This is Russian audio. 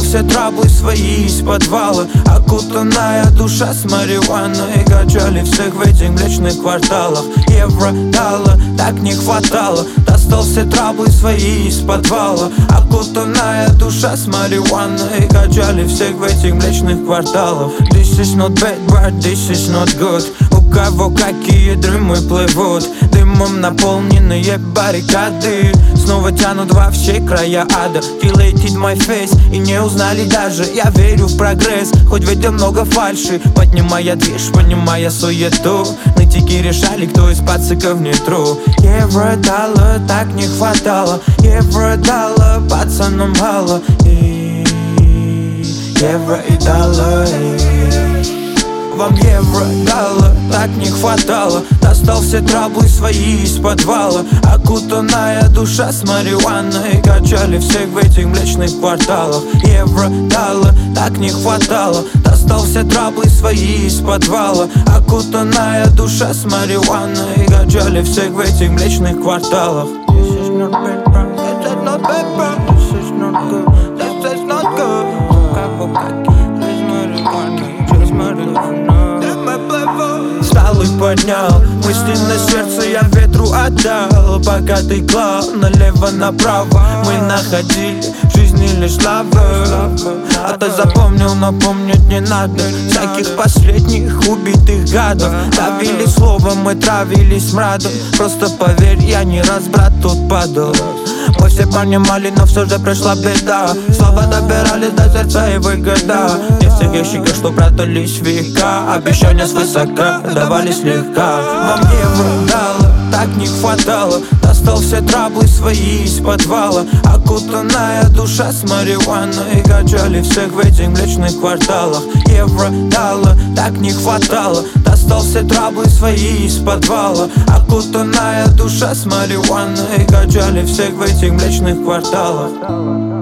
все траблы свои из подвала. Окутанная душа с марихуаной. Качали всех в этих млечных кварталах. Евро, доллар, так не хватало. Достал все траблы свои из подвала. Окутанная душа с марихуаной. Качали всех в этих млечных кварталах. This is not bad, but this is not good. У кого какие дымы плывут, дымом наполненные баррикады. Снова тянут во все края ада. Dilated my face и не узнали даже. Я верю в прогресс, хоть в этом много фальши. Поднимая движ, понимая суету. Нытики решали, кто из пациков не true. Евро, доллар, так не хватало. Евро, доллар, пацанам мало. И евро и доллар. Вам евро, доллар, так не хватало. Достал все траблы свои из подвала. Окутанная душа с марихуаной. Качали всех в этих млечных кварталах. Евро, доллар, так не хватало. Достал все траблы свои из подвала. Окутанная душа с марихуаной. Качали всех в этих млечных кварталах. This is not bad, bro. This is not bad, bro. This is not good. This is not good. Встал и поднял мысли на сердце, я ветру отдал. Пока ты клал налево-направо, мы находили в жизни лишь славу. А ты запомнил, но помнить не надо всяких последних убитых гадов. Давили словом, мы травились мрадом. Просто поверь, я не раз, брат, тут падал. Мы все понимали, но все же пришла беда. Слова добирались до сердца и выгода. Не в тех ящиках, что прятались века. Обещания свысока давали слегка. Вам евро, доллар, так не хватало. Достал все траблы свои из подвала. Окутанная душа с марихуаной. Качали всех в этих млечных кварталах. Евро, доллар, так не хватало. Достал все траблы свои из подвала. Окутанная душа с марихуаной. Качали всех в этих млечных кварталах.